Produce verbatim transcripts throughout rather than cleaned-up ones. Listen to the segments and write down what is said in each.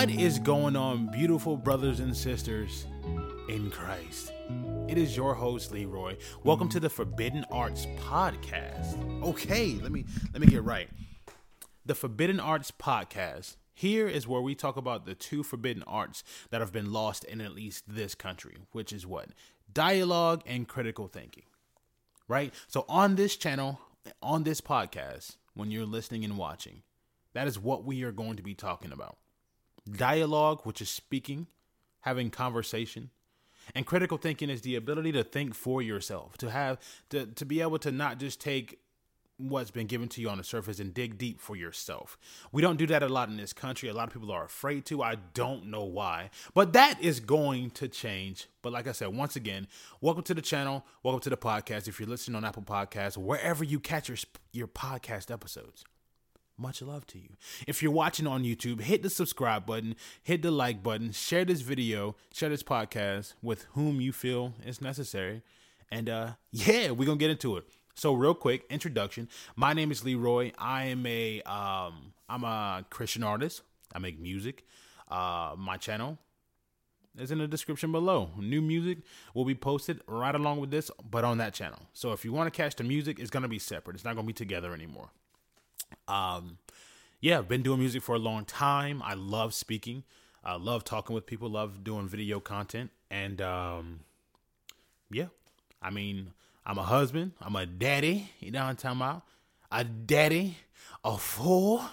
What is going on, beautiful brothers and sisters in Christ? It is your host, Leroy. Welcome to the Forbidden Arts Podcast. Okay, let me let me get right. The Forbidden Arts Podcast. Here is where we talk about the two forbidden arts that have been lost in at least this country, which is what? Dialogue and critical thinking. Right? So on this channel, on this podcast, when you're listening and watching, that is what we are going to be talking about. Dialogue, which is speaking, having conversation, and critical thinking is the ability to think for yourself, to have to, to be able to not just take what's been given to you on the surface and dig deep for yourself. We don't do that a lot in this country. A lot of people are afraid to. I don't know why, but that is going to change. But like I said, once again, welcome to the channel. Welcome to the podcast. If you're listening on Apple Podcasts, wherever you catch your, your podcast episodes, much love to you. If you're watching on YouTube, hit the subscribe button, hit the like button, share this video, share this podcast with whom you feel is necessary. And uh, yeah, we're going to get into it. So real quick introduction. My name is Leroy. I am a um, I'm a Christian artist. I make music. Uh, my channel is in the description below. New music will be posted right along with this, but on that channel. So if you want to catch the music, it's going to be separate. It's not going to be together anymore. Um, yeah, I've been doing music for a long time. I love speaking. I love talking with people. Love doing video content. And um, yeah, I mean, I'm a husband. I'm a daddy. You know what I'm talking about? A daddy of four.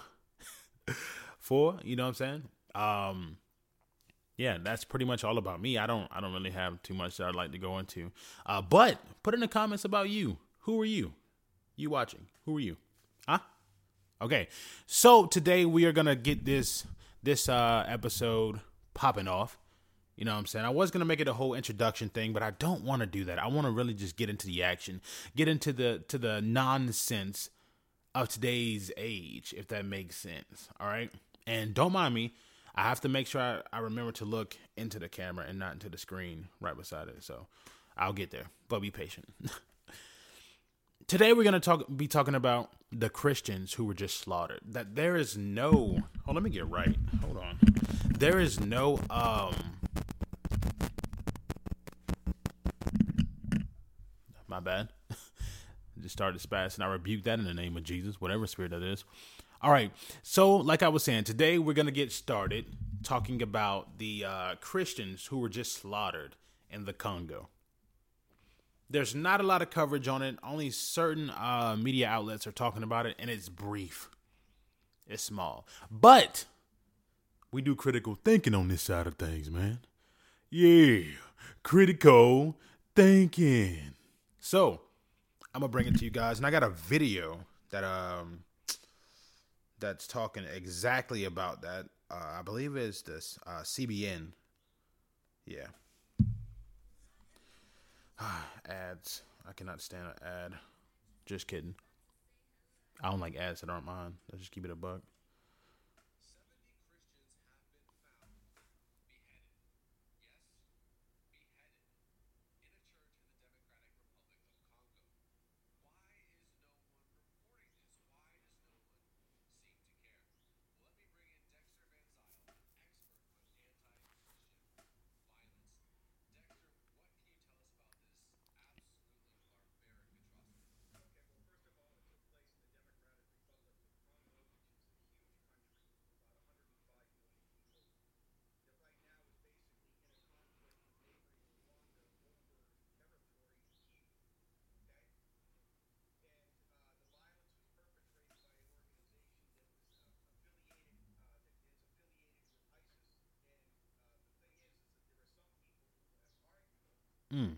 four, you know what I'm saying? Um, yeah, that's pretty much all about me. I don't I don't really have too much that I'd like to go into. Uh, but put in the comments about you. Who are you? You watching? Who are you? Huh? Okay. So today we are going to get this this uh, episode popping off. You know what I'm saying? I was going to make it a whole introduction thing, but I don't want to do that. I want to really just get into the action, get into the to the nonsense of today's age, if that makes sense. All right. And don't mind me. I have to make sure I, I remember to look into the camera and not into the screen right beside it. So I'll get there, but be patient. Today we're going to talk be talking about the Christians who were just slaughtered. That there is no, oh, let me get right. Hold on. There is no, um, my bad. Just started spazzing. I rebuke that in the name of Jesus, whatever spirit that is. All right. So like I was saying, today we're going to get started talking about the uh, Christians who were just slaughtered in the Congo. There's not a lot of coverage on it. Only certain uh, media outlets are talking about it, and it's brief. It's small. But we do critical thinking on this side of things, man. Yeah, critical thinking. So I'm going to bring it to you guys, and I got a video that um that's talking exactly about that. Uh, I believe it's this uh, C B N. Yeah. Ads. I cannot stand an ad. Just kidding. I don't like ads that aren't mine. Let's just keep it a buck. Mm.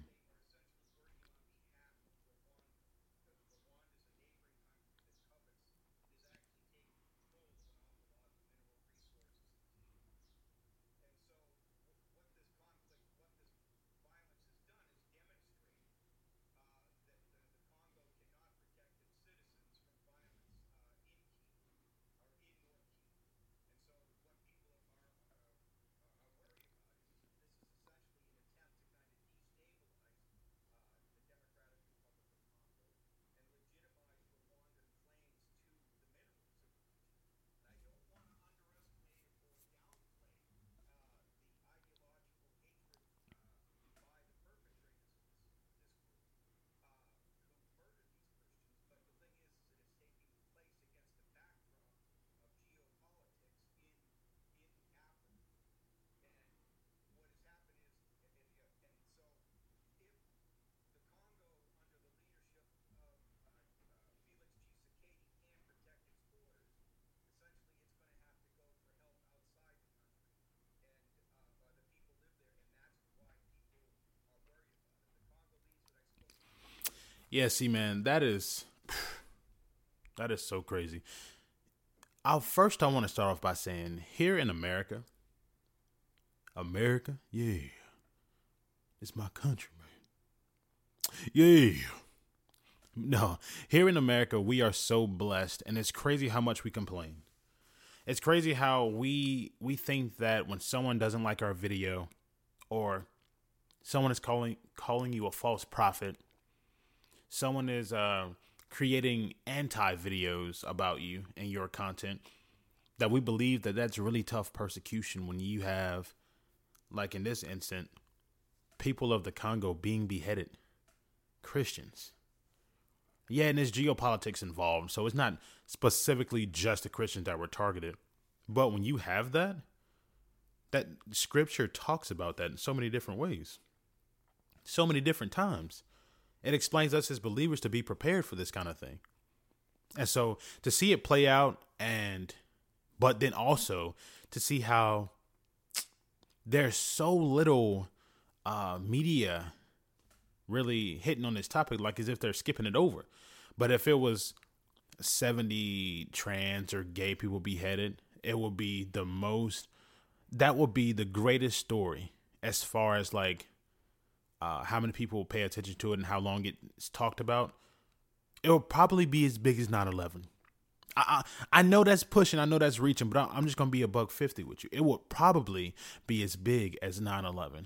Yeah, see, man, that is that is so crazy. I'll first I want to start off by saying here in America, America, yeah, it's my country, man. Yeah. No, here in America, we are so blessed, and it's crazy how much we complain. It's crazy how we we think that when someone doesn't like our video, or someone is calling calling you a false prophet, someone is uh, creating anti videos about you and your content, that we believe that that's really tough persecution when you have, like in this instant, people of the Congo being beheaded, Christians. Yeah, and there's geopolitics involved, so it's not specifically just the Christians that were targeted. But when you have that, that scripture talks about that in so many different ways, so many different times. It explains us as believers to be prepared for this kind of thing. And so to see it play out, and but then also to see how there's so little uh, media really hitting on this topic, like as if they're skipping it over. But if it was seventy trans or gay people beheaded, it would be the most, that would be the greatest story as far as like uh, how many people pay attention to it and how long it's talked about. It will probably be as big as nine eleven. I, I I know that's pushing, I know that's reaching, but I'm just going to be a buck fifty with you. It would probably be as big as nine eleven.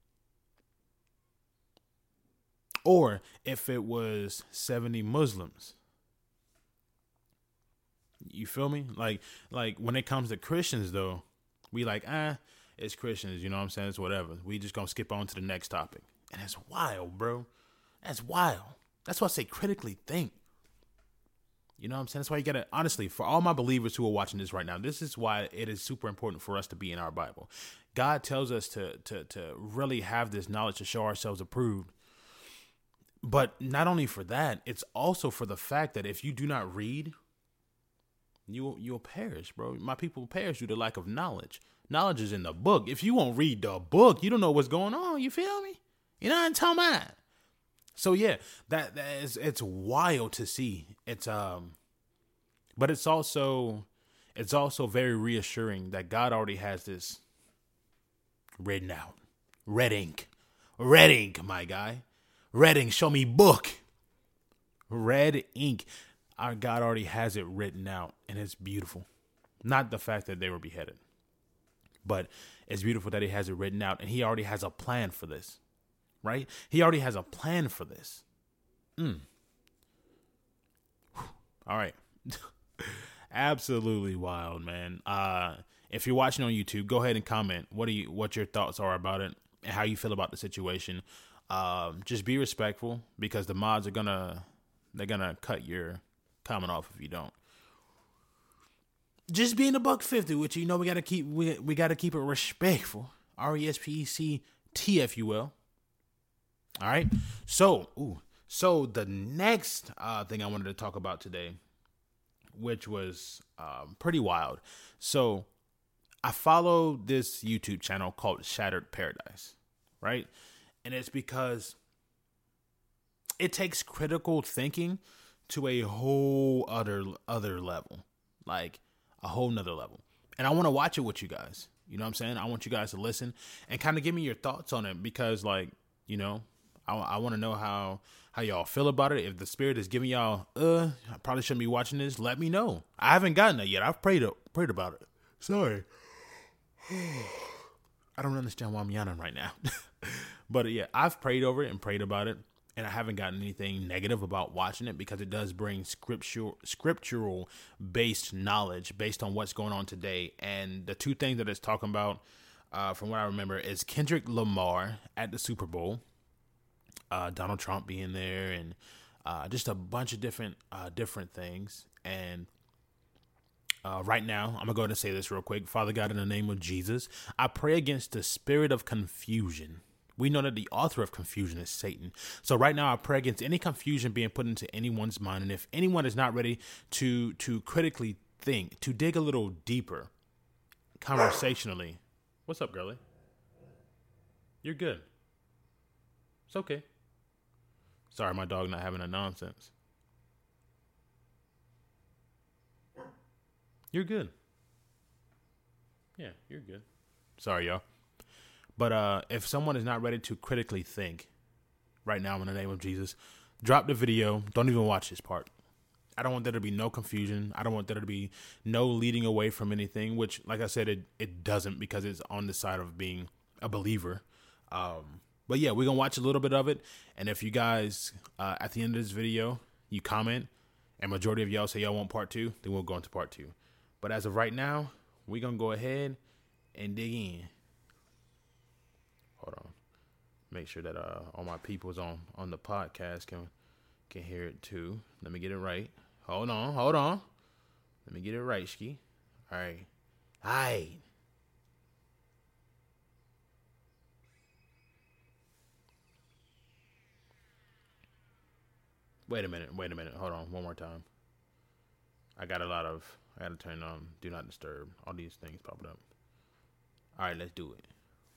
Or if it was seventy Muslims. You feel me? Like, like when it comes to Christians, though, we like, ah, it's Christians. You know what I'm saying? It's whatever. We just going to skip on to the next topic. And it's wild, bro. That's wild. That's why I say critically think. You know what I'm saying? That's why you got to, honestly, for all my believers who are watching this right now, this is why it is super important for us to be in our Bible. God tells us to, to, to really have this knowledge to show ourselves approved. But not only for that, it's also for the fact that if you do not read, you, you'll perish, bro. My people will perish due to lack of knowledge. Knowledge is in the book. If you won't read the book, you don't know what's going on. You feel me? You know what I'm talking about? So yeah, that, that is, it's wild to see. It's um, but it's also, it's also very reassuring that God already has this written out. Red ink, red ink, my guy. Red ink, show me book. Red ink. Our God already has it written out, and it's beautiful. Not the fact that they were beheaded, but it's beautiful that he has it written out, and he already has a plan for this, right? He already has a plan for this. Mm. All right. Absolutely wild, man. Uh, if you're watching on YouTube, go ahead and comment. What do you, what your thoughts are about it and how you feel about the situation. Um, just be respectful, because the mods are gonna, they're gonna cut your comment off if you don't. Just being a buck fifty, which, you know, we gotta keep, we we gotta keep it respectful. R E S P E C T, if you will. All right. So, ooh, so the next uh, thing I wanted to talk about today, which was um, pretty wild. So, I follow this YouTube channel called Shattered Paradise, right? And it's because it takes critical thinking to a whole other other level, like a whole nother level. And I want to watch it with you guys. You know what I'm saying? I want you guys to listen and kind of give me your thoughts on it, because, like, you know, I, I want to know how, how y'all feel about it. If the Spirit is giving y'all, uh, I probably shouldn't be watching this, let me know. I haven't gotten it yet. I've prayed prayed about it. Sorry. I don't understand why I'm yawning right now. But yeah, I've prayed over it and prayed about it, and I haven't gotten anything negative about watching it, because it does bring scriptural, scriptural based knowledge based on what's going on today. And the two things that it's talking about, uh, from what I remember, is Kendrick Lamar at the Super Bowl, uh, Donald Trump being there, and uh, just a bunch of different, uh, different things. And Uh, right now, I'm going to go ahead and say this real quick. Father God, in the name of Jesus, I pray against the spirit of confusion. We know that the author of confusion is Satan. So right now, I pray against any confusion being put into anyone's mind. And if anyone is not ready to to critically think, to dig a little deeper, conversationally. What's up, girlie? You're good. It's okay. Sorry, my dog not having a nonsense. You're good. Yeah, you're good. Sorry, y'all. But uh, if someone is not ready to critically think right now in the name of Jesus, drop the video. Don't even watch this part. I don't want there to be no confusion. I don't want there to be no leading away from anything, which, like I said, it, it doesn't because it's on the side of being a believer. Um, but yeah, we're going to watch a little bit of it. And if you guys, uh, at the end of this video, you comment and majority of y'all say y'all want part two, then we'll go into part two. But as of right now, we're going to go ahead and dig in. Hold on. Make sure that uh, all my peoples on, on the podcast can can hear it too. Let me get it right. Hold on, hold on. Let me get it right, Ski. All right. All right. Wait a minute, wait a minute. Hold on, one more time. I got a lot of, I got to turn on Do Not Disturb. All these things popping up. All right, let's do it.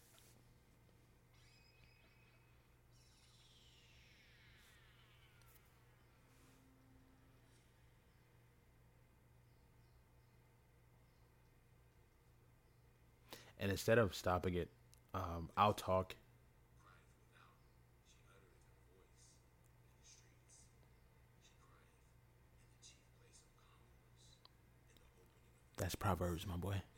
And instead of stopping it, um, I'll talk. That's Proverbs, my boy.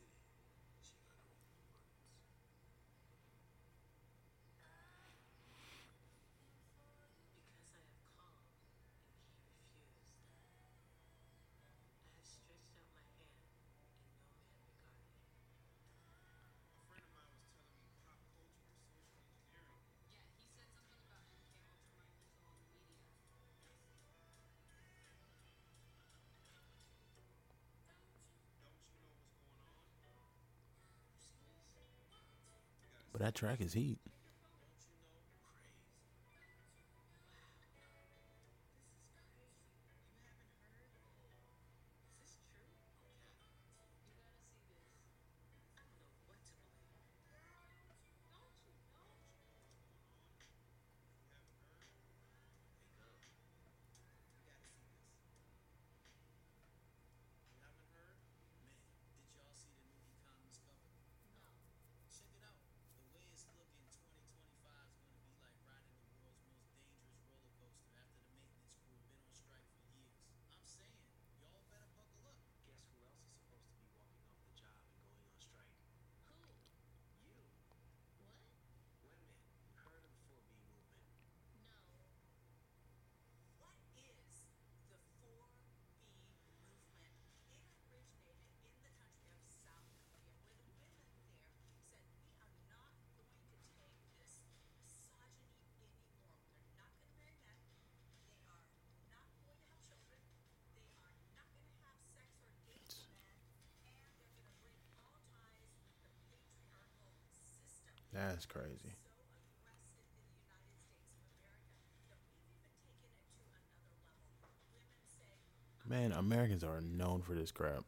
But that track is heat. That's crazy. Man, Americans are known for this crap.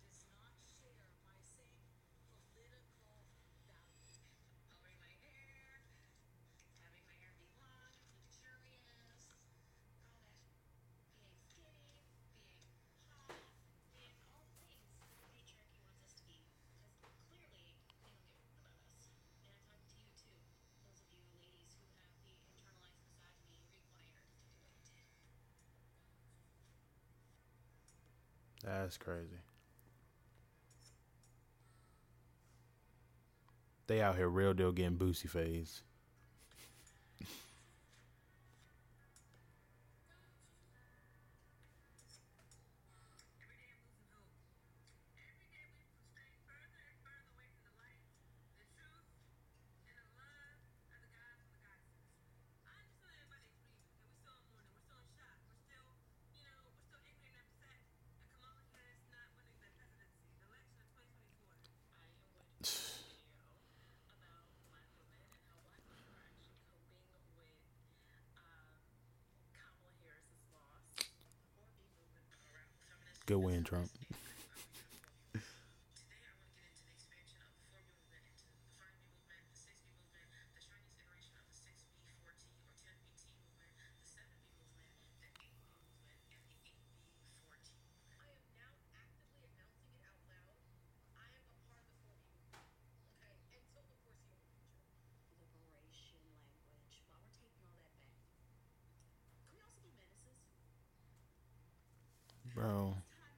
That's crazy. They out here real deal getting Boosie phase. Good win, Trump. Bro.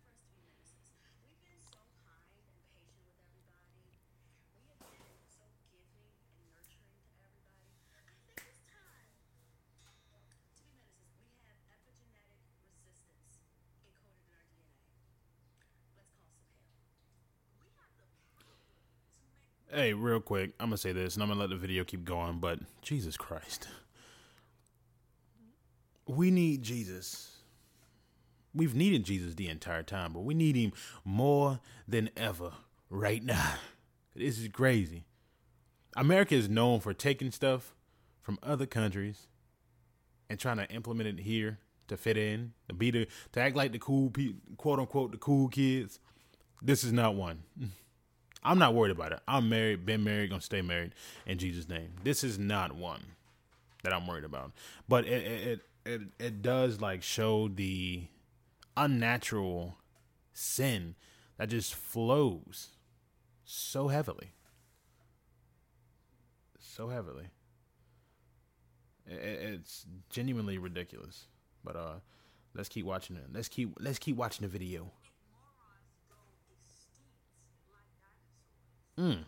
Hey, real quick, I'm gonna say this, and I'm gonna let the video keep going. But Jesus Christ, we need Jesus. We've needed Jesus the entire time, but we need him more than ever right now. This is crazy. America is known for taking stuff from other countries and trying to implement it here to fit in, to be the, to act like the cool, pe- quote unquote, the cool kids. This is not one. I'm not worried about it. I'm married, been married, gonna stay married in Jesus' name. This is not one that I'm worried about. But it it it, it does like show the unnatural sin that just flows so heavily. So heavily. It, it's genuinely ridiculous. But uh let's keep watching it. Let's keep let's keep watching the video. Mm.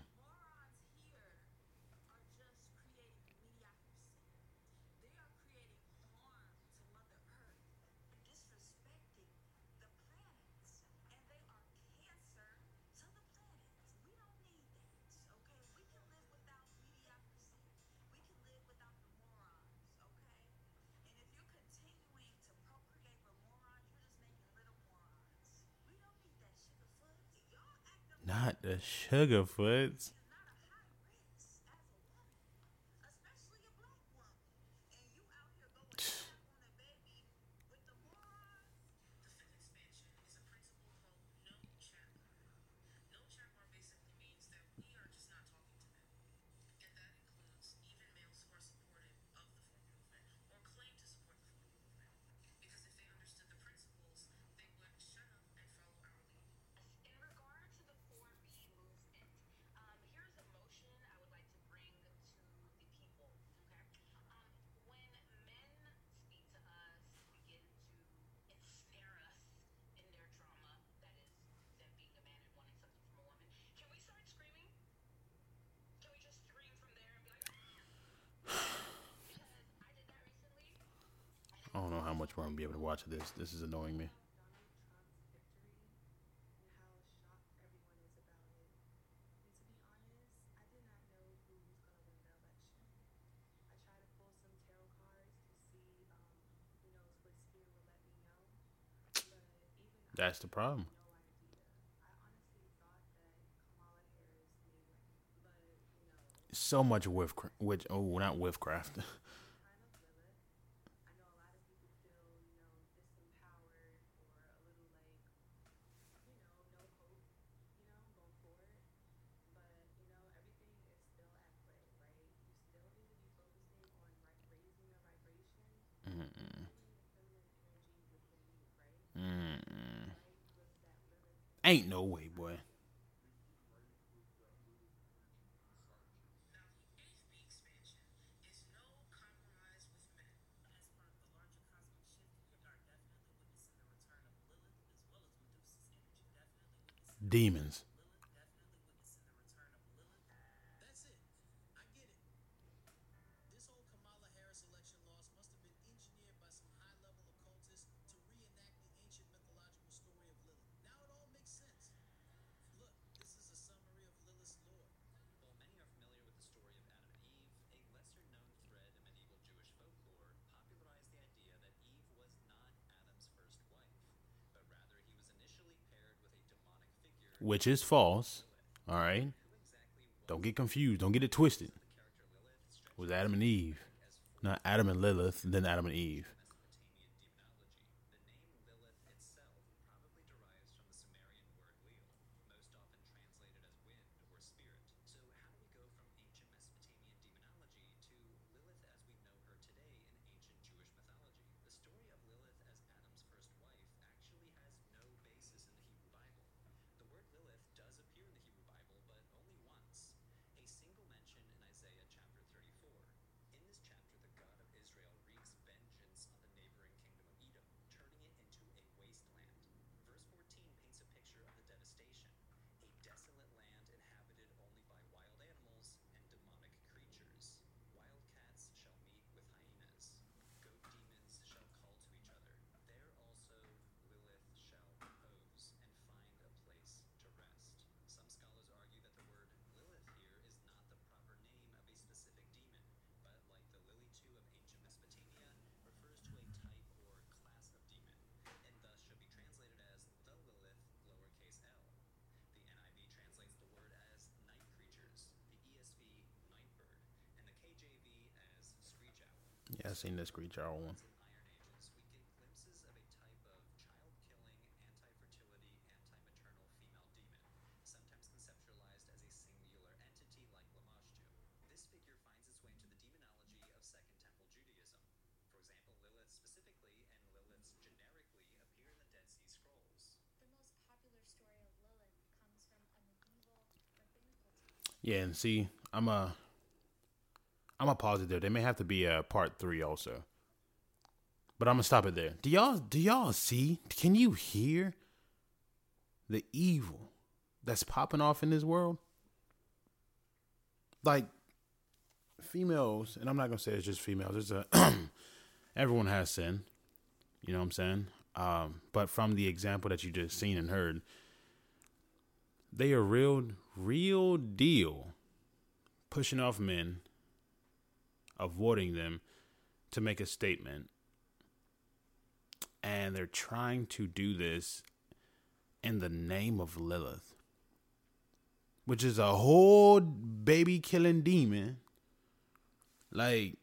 Not the Sugarfoots. I don't know how much more I'm gonna be able to watch this. This is annoying me. That's the problem. So much with which oh not witchcraft. Mm-mm. Mm-mm. Ain't no way, boy. Demons. Which is false. All right. Don't get confused. Don't get it twisted. It was Adam and Eve, not Adam and Lilith, then Adam and Eve. I've seen this Creed Jarl one. Yeah, and see, I'm a, I'm a positive. There may have to be a part three also, but I'm gonna stop it there. Do y'all, do y'all see? Can you hear the evil that's popping off in this world? Like females, and I'm not gonna say it's just females. It's a everyone has sin. You know what I'm saying? Um, but from the example that you just seen and heard, they are real, real deal pushing off men, avoiding them to make a statement. And they're trying to do this in the name of Lilith, which is a whole baby killing demon. Like,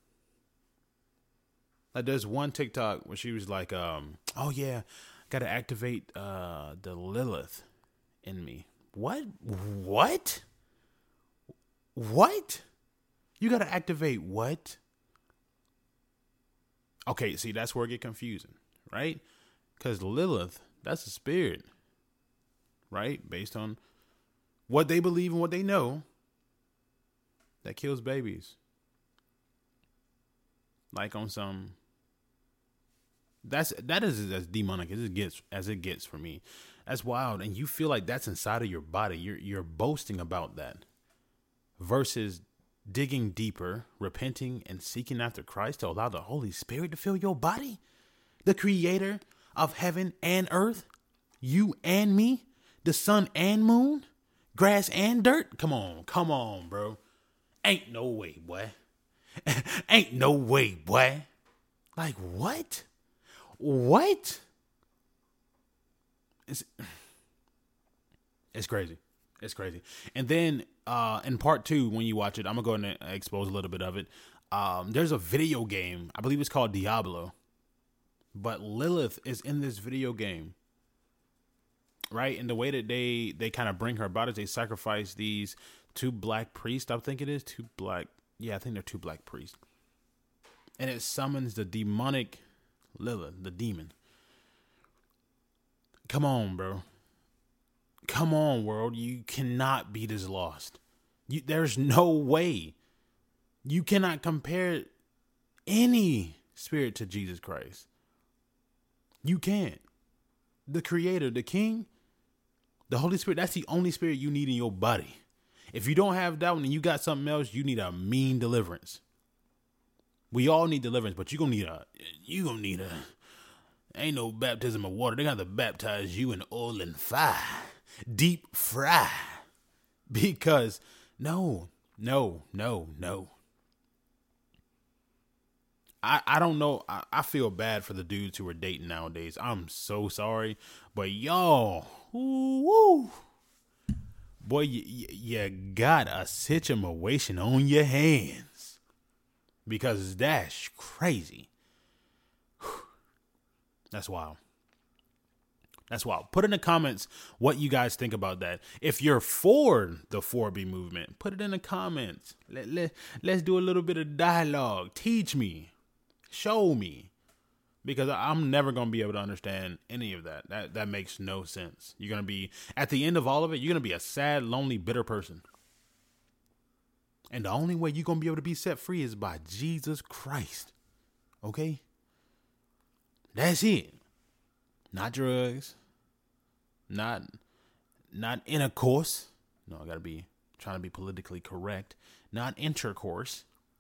like there's one TikTok where she was like, um, oh yeah, gotta activate uh, the Lilith in me. What? What? What? You gotta activate what? Okay, see, that's where it get confusing, right? Because Lilith, that's a spirit, right? Based on what they believe and what they know, that kills babies. Like on some, that's that is as demonic as it gets as it gets for me. That's wild, and you feel like that's inside of your body. You're you're boasting about that, versus digging deeper, repenting, and seeking after Christ to allow the Holy Spirit to fill your body, the Creator of heaven and earth, you and me, the sun and moon, grass and dirt. Come on, come on, bro. Ain't no way, boy. Ain't no way, boy. Like what? What? It's, it's crazy. It's crazy. And then uh, in part two, when you watch it, I'm going to go ahead and expose a little bit of it. Um, there's a video game. I believe it's called Diablo. But Lilith is in this video game. Right? And the way that they, they kind of bring her about is they sacrifice these two black priests. I think it is two black. Yeah, I think they're two black priests. And it summons the demonic Lilith, the demon. Come on, bro. Come on, world. You cannot be this lost. You, there's no way. You cannot compare any spirit to Jesus Christ. You can't. The Creator, the King, the Holy Spirit, that's the only spirit you need in your body. If you don't have that one and you got something else, you need a mean deliverance. We all need deliverance, but you're going to need a, you going to need a, ain't no baptism of water. They got to baptize you in oil and fire. Deep fry. Because no, no, no, no. I, I don't know. I, I feel bad for the dudes who are dating nowadays. I'm so sorry. But y'all, woo, boy, you, you got a situation on your hands. Because that's crazy. That's wild. That's wild. Put in the comments what you guys think about that. If you're for the four B movement, put it in the comments. Let, let, let's do a little bit of dialogue. Teach me. Show me. Because I'm never going to be able to understand any of that. That that makes no sense. You're going to be, at the end of all of it, you're going to be a sad, lonely, bitter person. And the only way you're going to be able to be set free is by Jesus Christ. Okay? That's it. Not drugs. Not not intercourse. No, I got to be trying to be politically correct. Not intercourse.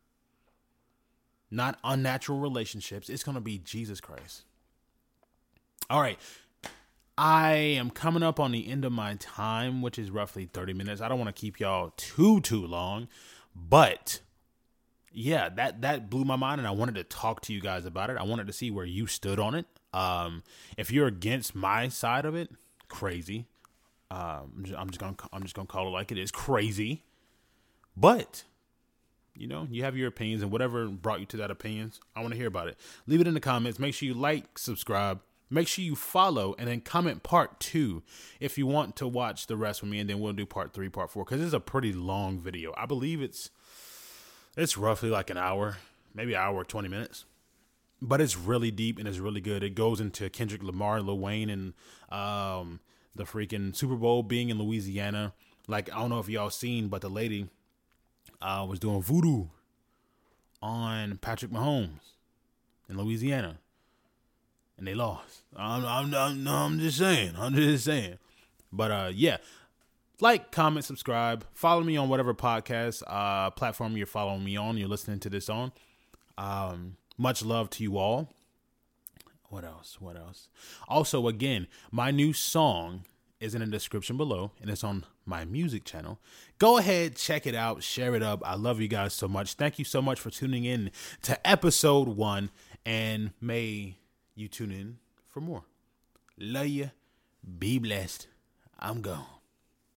Not unnatural relationships. It's going to be Jesus Christ. All right. I am coming up on the end of my time, which is roughly thirty minutes. I don't want to keep y'all too, too long. But, yeah, that, that blew my mind, and I wanted to talk to you guys about it. I wanted to see where you stood on it. Um, if you're against my side of it, crazy. Um, I'm just, I'm just gonna I'm just gonna call it like it is, crazy. But you know, you have your opinions and whatever brought you to that opinions. I want to hear about it. Leave it in the comments. Make sure you like, subscribe. Make sure you follow and then comment part two if you want to watch the rest with me. And then we'll do part three, part four, because it's a pretty long video. I believe it's it's roughly like an hour, maybe an hour, twenty minutes. But it's really deep and it's really good. It goes into Kendrick Lamar, Lil Wayne, and um, the freaking Super Bowl being in Louisiana. Like, I don't know if y'all seen, but the lady uh, was doing voodoo on Patrick Mahomes in Louisiana. And they lost. I'm, I'm, I'm, no, I'm just saying. I'm just saying. But uh, yeah, like, comment, subscribe, follow me on whatever podcast uh, platform you're following me on. You're listening to this on. Um, much love to you all. What else? What else? Also, again, my new song is in the description below, and it's on my music channel. Go ahead, check it out, share it up. I love you guys so much. Thank you so much for tuning in to episode one, and may you tune in for more. Love you. Be blessed. I'm gone.